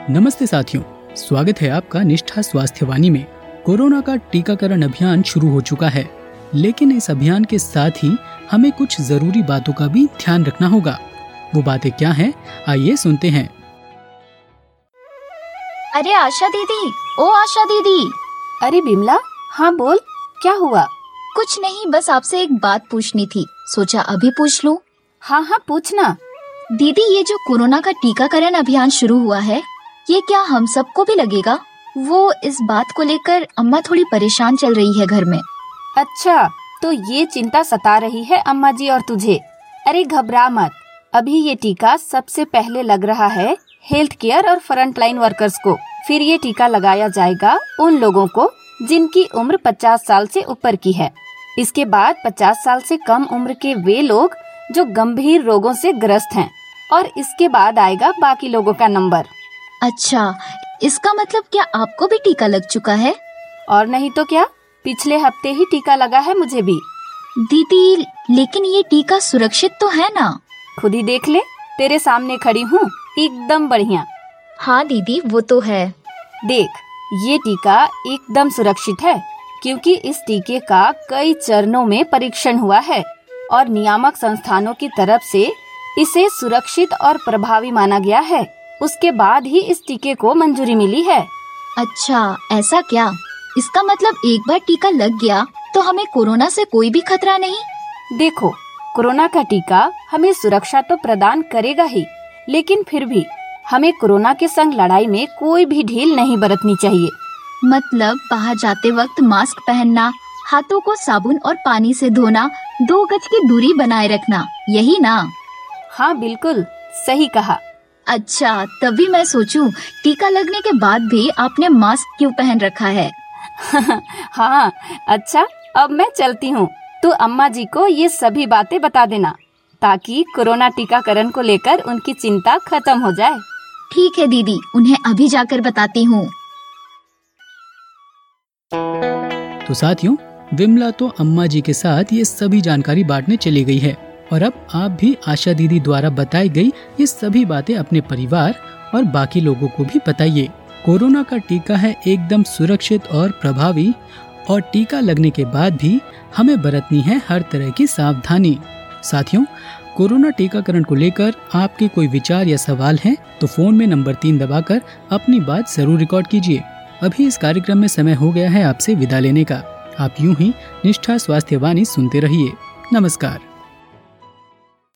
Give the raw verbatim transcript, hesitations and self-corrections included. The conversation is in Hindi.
नमस्ते साथियों, स्वागत है आपका निष्ठा स्वास्थ्य वाणी में। कोरोना का टीकाकरण अभियान शुरू हो चुका है, लेकिन इस अभियान के साथ ही हमें कुछ जरूरी बातों का भी ध्यान रखना होगा। वो बातें क्या हैं? आइए सुनते हैं। अरे आशा दीदी, ओ आशा दीदी। अरे बिमला, हाँ बोल, क्या हुआ? कुछ नहीं, बस आपसे एक बात पूछनी थी, सोचा अभी पूछ लूं। हाँ हाँ पूछना। दीदी, ये जो कोरोना का टीकाकरण अभियान शुरू हुआ है, ये क्या हम सबको भी लगेगा? वो इस बात को लेकर अम्मा थोड़ी परेशान चल रही है घर में। अच्छा, तो ये चिंता सता रही है अम्मा जी और तुझे। अरे घबरा मत, अभी ये टीका सबसे पहले लग रहा है हेल्थ केयर और फ्रंट लाइन वर्कर्स को। फिर ये टीका लगाया जाएगा उन लोगों को जिनकी उम्र पचास साल से ऊपर की है। इसके बाद पचास साल से कम उम्र के वे लोग जो गंभीर रोगों से ग्रस्त हैं, और इसके बाद आएगा बाकी लोगों का नंबर। अच्छा, इसका मतलब क्या आपको भी टीका लग चुका है? और नहीं तो क्या, पिछले हफ्ते ही टीका लगा है मुझे भी। दीदी, लेकिन ये टीका सुरक्षित तो है ना? खुद ही देख ले, तेरे सामने खड़ी हूँ, एकदम बढ़िया। हाँ दीदी, वो तो है। देख, ये टीका एकदम सुरक्षित है, क्योंकि इस टीके का कई चरणों में परीक्षण हुआ है और नियामक संस्थानों की तरफ से इसे सुरक्षित और प्रभावी माना गया है। उसके बाद ही इस टीके को मंजूरी मिली है। अच्छा, ऐसा क्या? इसका मतलब एक बार टीका लग गया तो हमें कोरोना से कोई भी खतरा नहीं? देखो, कोरोना का टीका हमें सुरक्षा तो प्रदान करेगा ही, लेकिन फिर भी हमें कोरोना के संग लड़ाई में कोई भी ढील नहीं बरतनी चाहिए। मतलब बाहर जाते वक्त मास्क पहनना, हाथों को साबुन और पानी से धोना, दो गज की दूरी बनाए रखना, यही ना? हाँ बिल्कुल सही कहा। अच्छा, तभी मैं सोचूं, टीका लगने के बाद भी आपने मास्क क्यों पहन रखा है? हाँ, अच्छा, अब मैं चलती हूँ। तू अम्मा जी को ये सभी बातें बता देना, ताकि कोरोना टीकाकरण को लेकर उनकी चिंता खत्म हो जाए। ठीक है दीदी, उन्हें अभी जाकर बताती हूँ। तो साथियों, विमला तो अम्मा जी के साथ ये सभी जानकारी बांटने चली गई है, और अब आप भी आशा दीदी द्वारा बताई गई ये सभी बातें अपने परिवार और बाकी लोगों को भी बताइए। कोरोना का टीका है एकदम सुरक्षित और प्रभावी, और टीका लगने के बाद भी हमें बरतनी है हर तरह की सावधानी। साथियों, कोरोना टीकाकरण को लेकर आपके कोई विचार या सवाल हैं तो फोन में नंबर तीन दबाकर अपनी बात जरूर रिकॉर्ड कीजिए। अभी इस कार्यक्रम में समय हो गया है आपसे विदा लेने का। आप यूं ही निष्ठा स्वास्थ्य वाणी सुनते रहिए। नमस्कार।